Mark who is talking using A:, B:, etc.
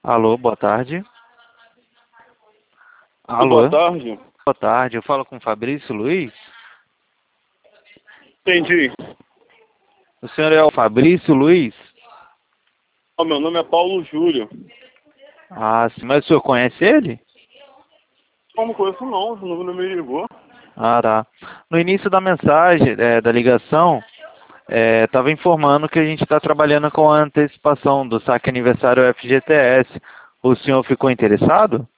A: Alô, boa tarde.
B: Boa
A: Alô,
B: tarde.
A: boa tarde. Eu falo com o Fabrício Luiz.
B: Entendi.
A: O senhor é o Fabrício Luiz?
B: Meu nome é Paulo Júlio.
A: Ah, sim, mas o senhor conhece ele?
B: Como conheço não, o número me ligou.
A: Ah, tá. No início da mensagem, da ligação, estava informando que a gente está trabalhando com a antecipação do saque aniversário FGTS. O senhor ficou interessado?